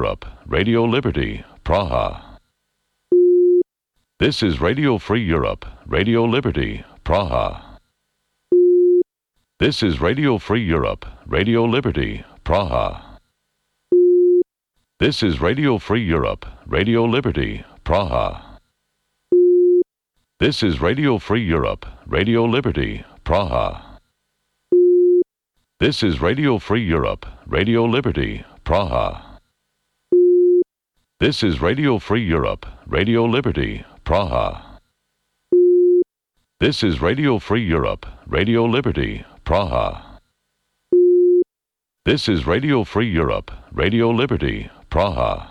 Europe, Radio Liberty, Praha. This is Radio Free Europe, Radio Liberty, Praha. This is Radio Free Europe, Radio Liberty, Praha. This is Radio Free Europe, Radio Liberty, Praha. This is Radio Free Europe, Radio Liberty, Praha. This is Radio Free Europe, Radio Liberty, Praha. This is Radio Free Europe, Radio Liberty, Praha. This is Radio Free Europe, Radio Liberty, Praha. This is Radio Free Europe, Radio Liberty, Praha.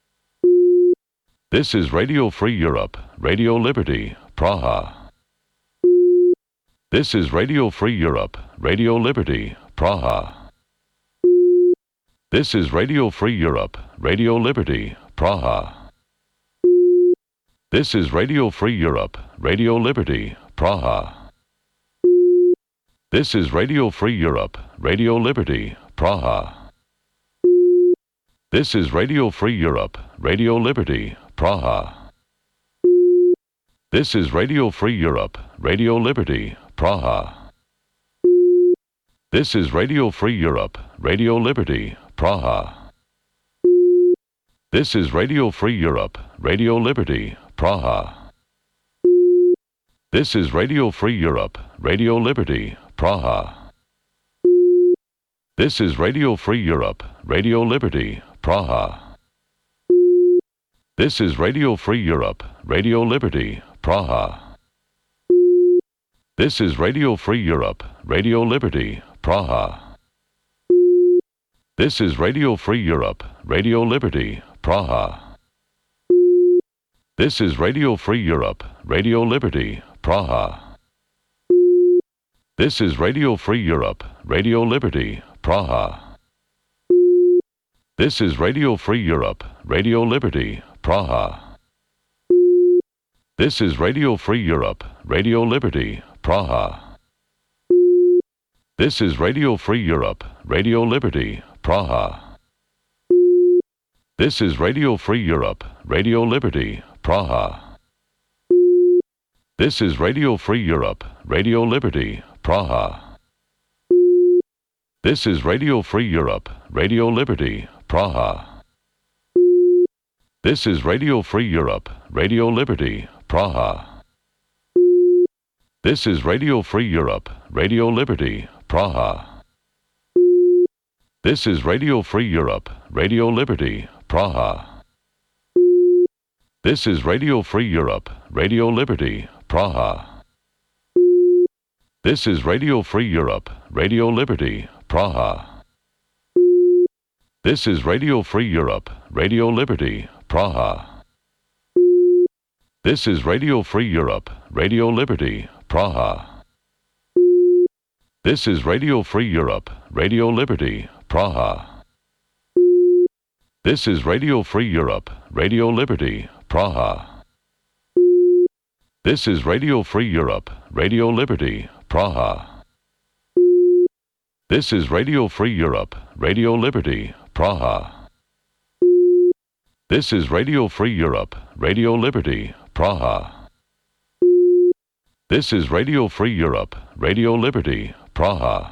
This is Radio Free Europe, Radio Liberty, Praha. This is Radio Free Europe, Radio Liberty, Praha. This is Radio Free Europe, Radio Liberty, Praha. This is Radio Free Europe, Radio Liberty, Praha. This is Radio Free Europe, Radio Liberty, Praha. This is Radio Free Europe, Radio Liberty, Praha. This is Radio Free Europe, Radio Liberty, Praha. This is Radio Free Europe, Radio Liberty, Praha. This is Radio Free Europe, Radio Liberty, Praha. This is Radio Free Europe, Radio Liberty, Praha. This is Radio Free Europe, Radio Liberty, Praha. This is Radio Free Europe, Radio Liberty, Praha. This is Radio Free Europe, Radio Liberty, Praha. This is Radio Free Europe, Radio Liberty, Praha. This is Radio Free Europe, Radio Liberty, Praha. This is Radio Free Europe, Radio Liberty, Praha. This is Radio Free Europe, Radio Liberty, Praha. This is Radio Free Europe, Radio Liberty, Praha. This is Radio Free Europe, Radio Liberty, Praha. This is Radio Free Europe, Radio Liberty, Praha. This is Radio Free Europe, Radio Liberty, Praha. This is Radio Free Europe, Radio Liberty, Praha. This is Radio Free Europe, Radio Liberty, Praha. This is Radio Free Europe, Radio Liberty, Praha. This is Radio Free Europe, Radio Liberty, Praha. This is Radio Free Europe, Radio Liberty, Praha. This is Radio Free Europe, Radio Liberty, Praha. This is Radio Free Europe, Radio Liberty, Praha. This is Radio Free Europe, Radio Liberty, Praha. This is Radio Free Europe, Radio Liberty, Praha. This is Radio Free Europe, Radio Liberty, Praha. This is Radio Free Europe, Radio Liberty, Praha. This is Radio Free Europe, Radio Liberty, Praha. This is Radio Free Europe, Radio Liberty, Praha. This is Radio Free Europe, Radio Liberty, Praha.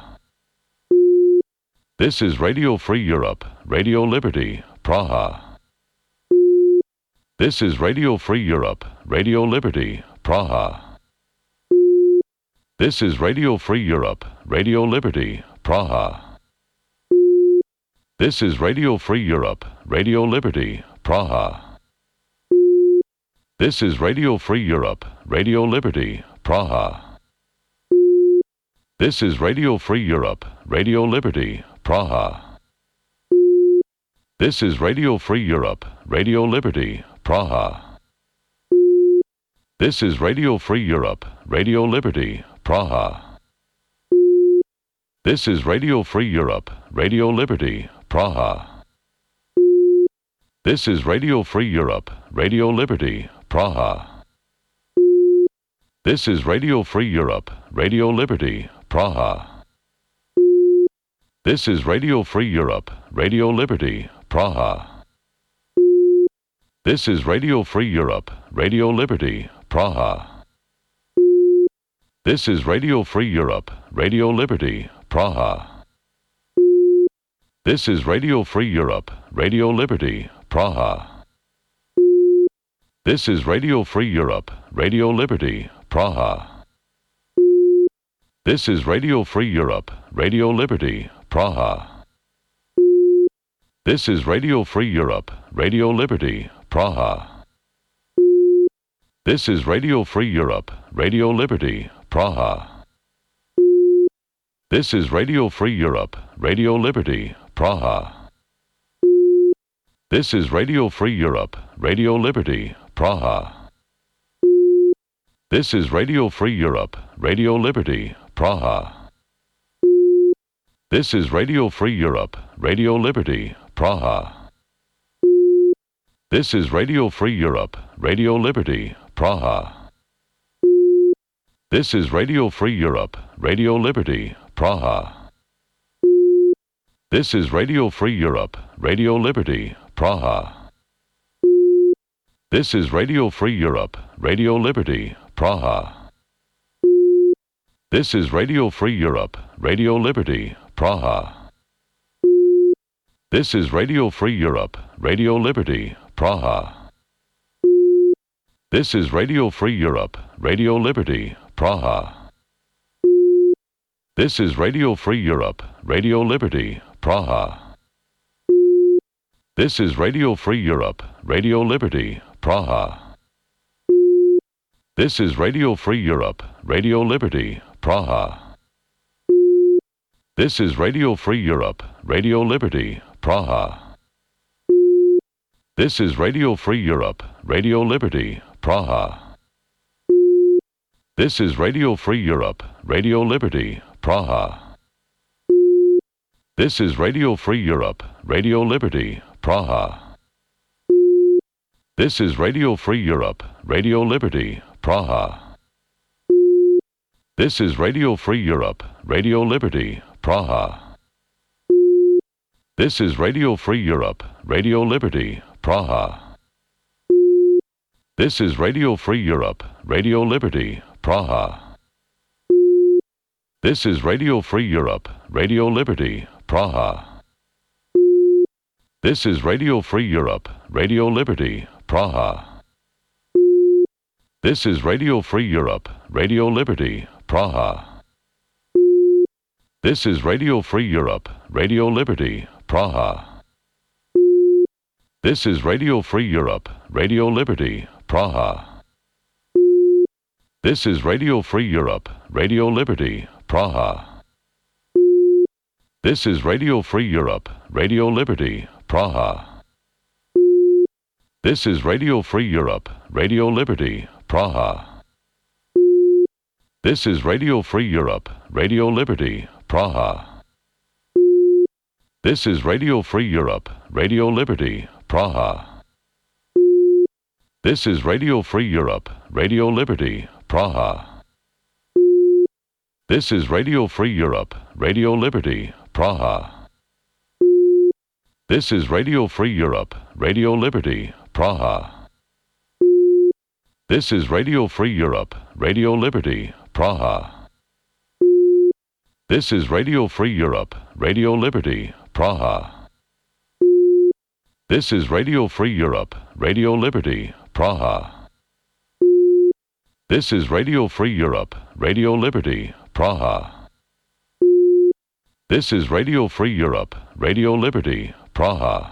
This is Radio Free Europe, Radio Liberty, Praha. This is Radio Free Europe, Radio Liberty, Praha. This is Radio Free Europe, Radio Liberty, Praha. This is Radio Free Europe, Radio Liberty, Praha. This is Radio Free Europe, Radio Liberty, Praha. This is Radio Free Europe, Radio Liberty, Praha. This is Radio Free Europe, Radio Liberty, Praha. This is Radio Free Europe, Radio Liberty, Praha. This is Radio Free Europe, Radio Liberty, Praha. This is Radio Free Europe, Radio Liberty, Praha. This is Radio Free Europe, Radio Liberty, Praha. This is Radio Free Europe, Radio Liberty, Praha. This is Radio Free Europe, Radio Liberty, Praha. This is Radio Free Europe, Radio Liberty, Praha. This is Radio Free Europe, Radio Liberty, Praha. This is Radio Free Europe, Radio Liberty, Praha. This is Radio Free Europe, Radio Liberty, Praha. This is Radio Free Europe, Radio Liberty, Praha. This is Radio Free Europe, Radio Liberty, Praha. This is Radio Free Europe, Radio Liberty, Praha. This is Radio Free Europe, Radio Liberty, Praha. This is Radio Free Europe, Radio Liberty, Praha. This is Radio Free Europe, Radio Liberty, Praha. This is Radio Free Europe, Radio Liberty, Praha. This is Radio Free Europe, Radio Liberty, Praha. This is Radio Free Europe, Radio Liberty, Praha. This is Radio Free Europe, Radio Liberty, Praha. This is Radio Free Europe, Radio Liberty, Praha. This is Radio Free Europe, Radio Liberty, Praha. This is Radio Free Europe, Radio Liberty, Praha. This is Radio Free Europe, Radio Liberty, Praha. This is Radio Free Europe, Radio Liberty, Praha. This is Radio Free Europe, Radio Liberty, Praha. This is Radio Free Europe, Radio Liberty, Praha. This is Radio Free Europe, Radio Liberty, Praha. This is Radio Free Europe, Radio Liberty, Praha. This is Radio Free Europe, Radio Liberty, Praha. This is Radio Free Europe, Radio Liberty, Praha. This is Radio Free Europe, Radio Liberty, Praha. This is Radio Free Europe, Radio Liberty, Praha. This is Radio Free Europe, Radio Liberty, Praha. This is Radio Free Europe, Radio Liberty, Praha. This is Radio Free Europe, Radio Liberty, Praha. This is Radio Free Europe, Radio Liberty, Praha. This is Radio Free Europe, Radio Liberty, Praha. This is Radio Free Europe, Radio Liberty, Praha. This is Radio Free Europe, Radio Liberty, Praha. This is Radio Free Europe, Radio Liberty, Praha. This is Radio Free Europe, Radio Liberty, Praha. This is Radio Free Europe, Radio Liberty, Praha. This is Radio Free Europe, Radio Liberty, Praha. This is Radio Free Europe, Radio Liberty, Praha. This is Radio Free Europe, Radio Liberty, Praha. This is Radio Free Europe, Radio Liberty, Praha. This is Radio Free Europe, Radio Liberty, Praha. This is Radio Free Europe, Radio Liberty, Praha. This is Radio Free Europe, Radio Liberty, Praha. This is Radio Free Europe, Radio Liberty, Praha. This is Radio Free Europe, Radio Liberty, Praha.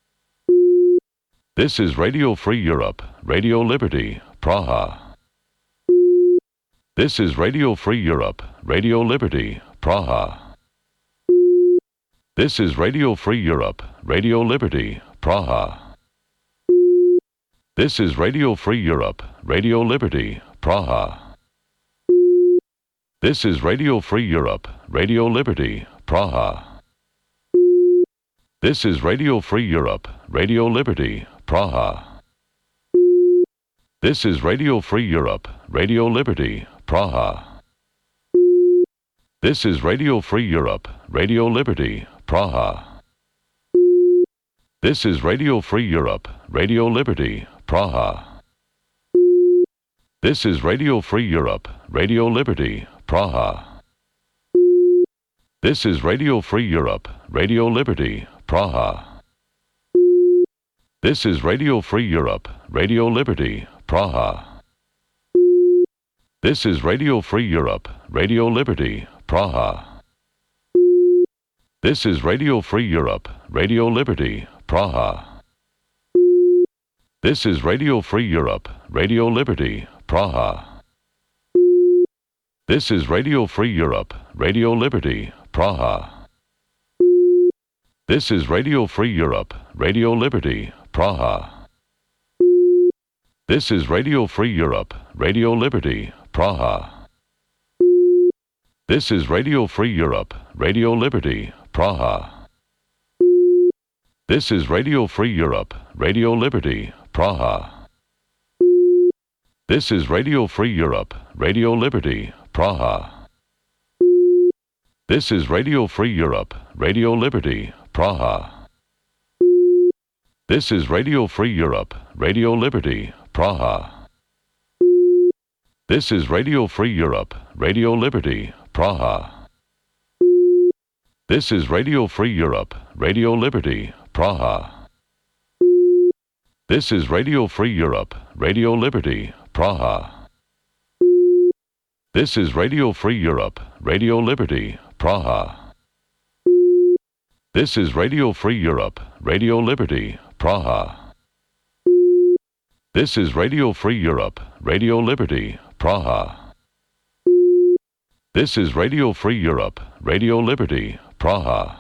This is Radio Free Europe, Radio Liberty, Praha. This is Radio Free Europe, Radio Liberty, Praha. This is Radio Free Europe, Radio Liberty, Praha. This is Radio Free Europe, Radio Liberty, Praha. This is Radio Free Europe, Radio Liberty, Praha. This is Radio Free Europe, Radio Liberty, Praha. This is Radio Free Europe, Radio Liberty, Praha. This is Radio Free Europe, Radio Liberty, Praha. This is Radio Free Europe, Radio Liberty, Praha. This is Radio Free Europe, Radio Liberty, Praha. This is Radio Free Europe, Radio Liberty, Praha. This is Radio Free Europe, Radio Liberty, Praha. This is Radio Free Europe, Radio Liberty, Praha. This is Radio Free Europe, Radio Liberty, Praha. This is Radio Free Europe, Radio Liberty, Praha. This is Radio Free Europe, Radio Liberty, Praha. This is Radio Free Europe, Radio Liberty, Praha. This is Radio Free Europe, Radio Liberty, Praha. This is Radio Free Europe, Radio Liberty, Praha. This is Radio Free Europe, Radio Liberty, Praha. This is Radio Free Europe, Radio Liberty, Praha. This is Radio Free Europe, Radio Liberty, Praha. This is Radio Free Europe, Radio Liberty, Praha. This is Radio Free Europe, Radio Liberty, Praha. This is Radio Free Europe, Radio Liberty, Praha. This is Radio Free Europe, Radio Liberty, Praha. This is Radio Free Europe, Radio Liberty, Praha. This is Radio Free Europe, Radio Liberty, Praha. This is Radio Free Europe, Radio Liberty, Praha. This is Radio Free Europe, Radio Liberty, Praha.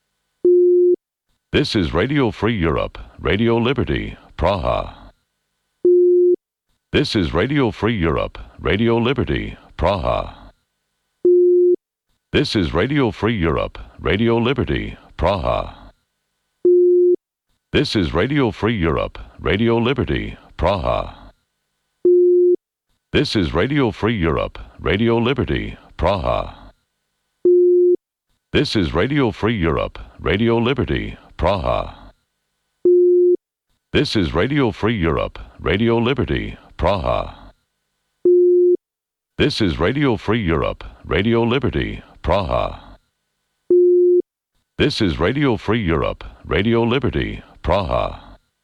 This is Radio Free Europe, Radio Liberty, Praha. This is Radio Free Europe, Radio Liberty, Praha. This is Radio Free Europe, Radio Liberty, Praha. This is Radio Free Europe, Radio Liberty, Praha. This is Radio Free Europe, Radio Liberty, Praha. This is Radio Free Europe, Radio Liberty, Praha. This is Radio Free Europe, Radio Liberty, Praha. This is Radio Free Europe, Radio Liberty, Praha. This is Radio Free Europe, Radio Liberty, Praha.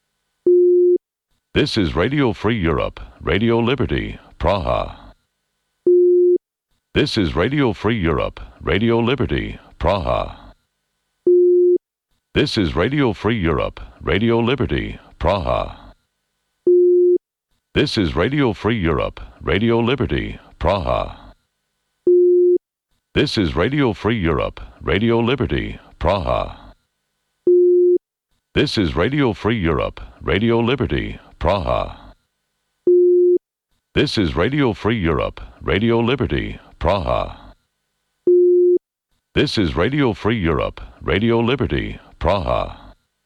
This is Radio Free Europe, Radio Liberty, Praha. This is Radio Free Europe, Radio Liberty, Praha. This is Radio Free Europe, Radio Liberty, Praha. This is Radio Free Europe, Radio Liberty, Praha. This is Radio Free Europe, Radio Liberty, Praha. This is Radio Free Europe, Radio Liberty, Praha. This is Radio Free Europe, Radio Liberty, Praha. This is Radio Free Europe, Radio Liberty, Praha.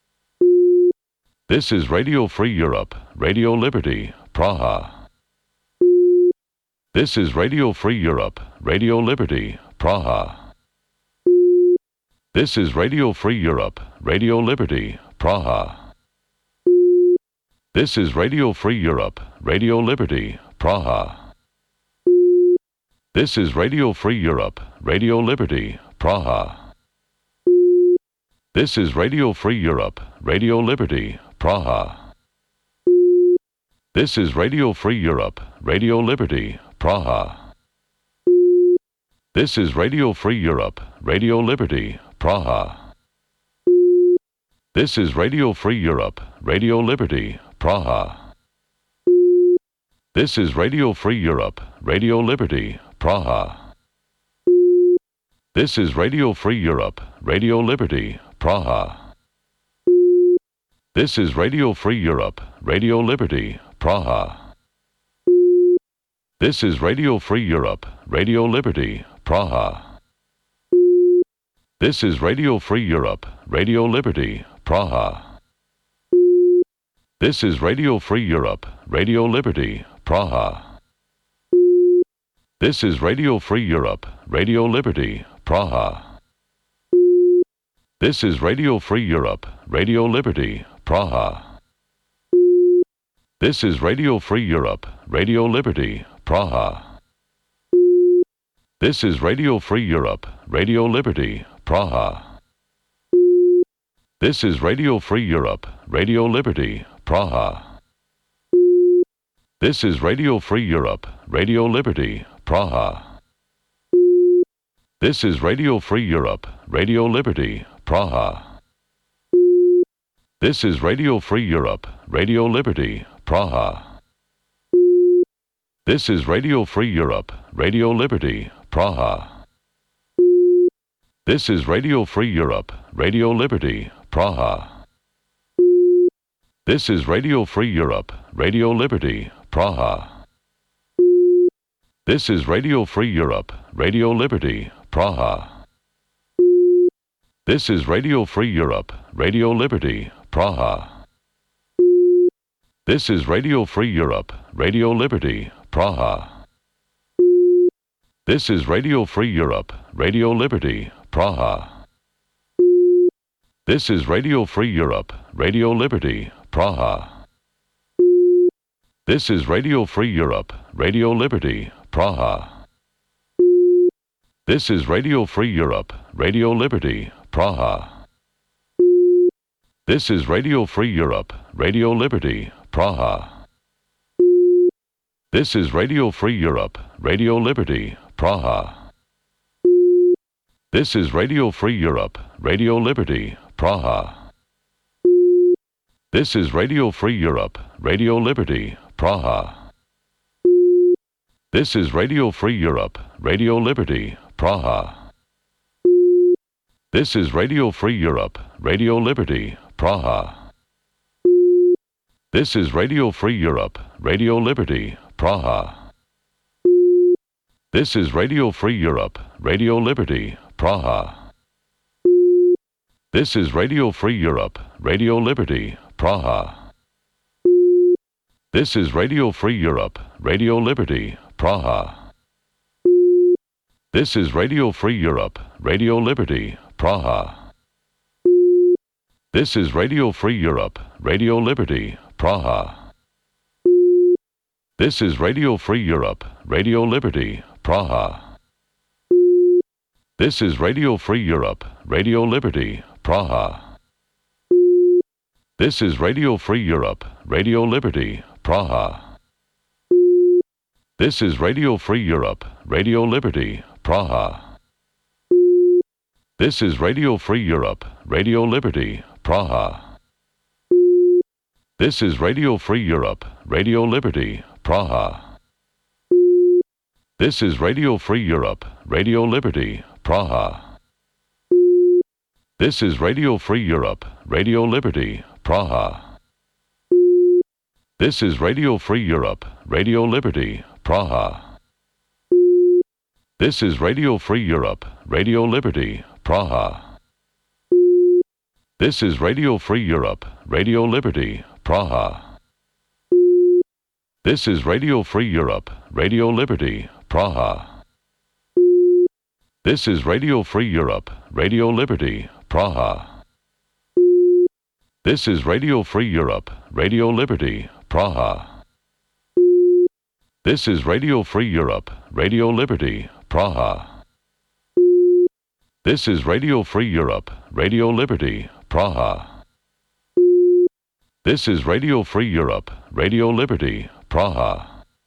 This is Radio Free Europe, Radio Liberty, Praha. This is Radio Free Europe, Radio Liberty, Praha. This is Radio Free Europe, Radio Liberty, Praha. This is Radio Free Europe, Radio Liberty, Praha. This is Radio Free Europe, Radio Liberty, Praha. This is Radio Free Europe, Radio Liberty, Praha. This is Radio Free Europe, Radio Liberty, Praha. This is Radio Free Europe, Radio Liberty, Praha. This is Radio Free Europe, Radio Liberty, Praha. This is Radio Free Europe, Radio Liberty, Praha. This is Radio Free Europe, Radio Liberty, Praha. This is Radio Free Europe, Radio Liberty, Praha. This is Radio Free Europe, Radio Liberty, Praha. This is Radio Free Europe, Radio Liberty, Praha. This is Radio Free Europe, Radio Liberty, Praha. This is Radio Free Europe, Radio Liberty, Praha. This is Radio Free Europe, Radio Liberty, Praha. This is Radio Free Europe, Radio Liberty, Praha. This is Radio Free Europe, Radio Liberty, Praha. This is Radio Free Europe, Radio Liberty, Praha. This is Radio Free Europe, Radio Liberty, Praha. This is Radio Free Europe, Radio Liberty, Praha. This is Radio Free Europe, Radio Liberty, Praha. This is Radio Free Europe, Radio Liberty, Praha. This is Radio Free Europe, Radio Liberty, Praha. This is Radio Free Europe, Radio Liberty, Praha. This is Radio Free Europe, Radio Liberty, Praha. This is Radio Free Europe, Radio Liberty, Praha. This is Radio Free Europe, Radio Liberty, Praha. This is Radio Free Europe, Radio Liberty, Praha. This is Radio Free Europe, Radio Liberty, Praha. This is Radio Free Europe, Radio Liberty, Praha. This is Radio Free Europe, Radio Liberty, Praha. This is Radio Free Europe, Radio Liberty, Praha. This is Radio Free Europe, Radio Liberty, Praha. This is Radio Free Europe, Radio Liberty, Praha. This is Radio Free Europe, Radio Liberty, Praha. This is Radio Free Europe, Radio Liberty, Praha. This is Radio Free Europe, Radio Liberty, Praha. This is Radio Free Europe, Radio Liberty, Praha. This is Radio Free Europe, Radio Liberty, Praha. This is Radio Free Europe, Radio Liberty, Praha. This is Radio Free Europe, Radio Liberty, Praha. This is Radio Free Europe, Radio Liberty, Praha. This is Radio Free Europe, Radio Liberty, Praha. This is Radio Free Europe, Radio Liberty, Praha. This is Radio Free Europe, Radio Liberty, Praha. This is Radio Free Europe, Radio Liberty, Praha. This is Radio Free Europe, Radio Liberty, Praha. This is Radio Free Europe, Radio Liberty, Praha. This is Radio Free Europe, Radio Liberty, Praha. This is Radio Free Europe, Radio Liberty, Praha. This is Radio Free Europe, Radio Liberty, Praha. This is Radio Free Europe, Radio Liberty, Praha. This is Radio Free Europe, Radio Liberty, Praha. This is Radio Free Europe, Radio Liberty, Praha. This is Radio Free Europe, Radio Liberty, Praha. This is Radio Free Europe, Radio Liberty, Praha. This is Radio Free Europe, Radio Liberty, Praha. This is Radio Free Europe, Radio Liberty, Praha. This is Radio Free Europe, Radio Liberty, Praha. This is Radio Free Europe, Radio Liberty, Praha.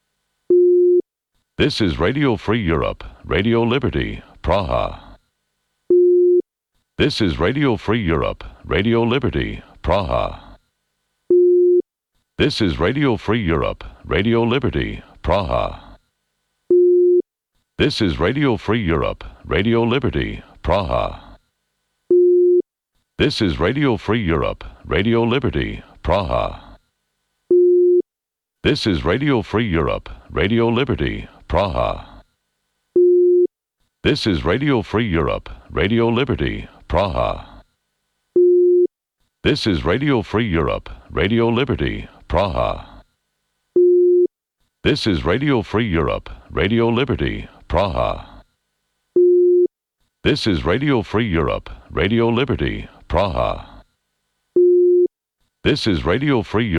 This is Radio Free Europe, Radio Liberty, Praha. This is Radio Free Europe, Radio Liberty, Praha. This is Radio Free Europe, Radio Liberty, Praha. This is Radio Free Europe, Radio Liberty, Praha. This is Radio Free Europe, Radio Liberty, Praha. This is Radio Free Europe, Radio Liberty, Praha. This is Radio Free Europe, Radio Liberty, Praha. This is Radio Free Europe, Radio Liberty, Praha. This is Radio Free Europe, Radio Liberty, Praha. This is Radio Free Europe, Radio Liberty, Praha. This is Radio Free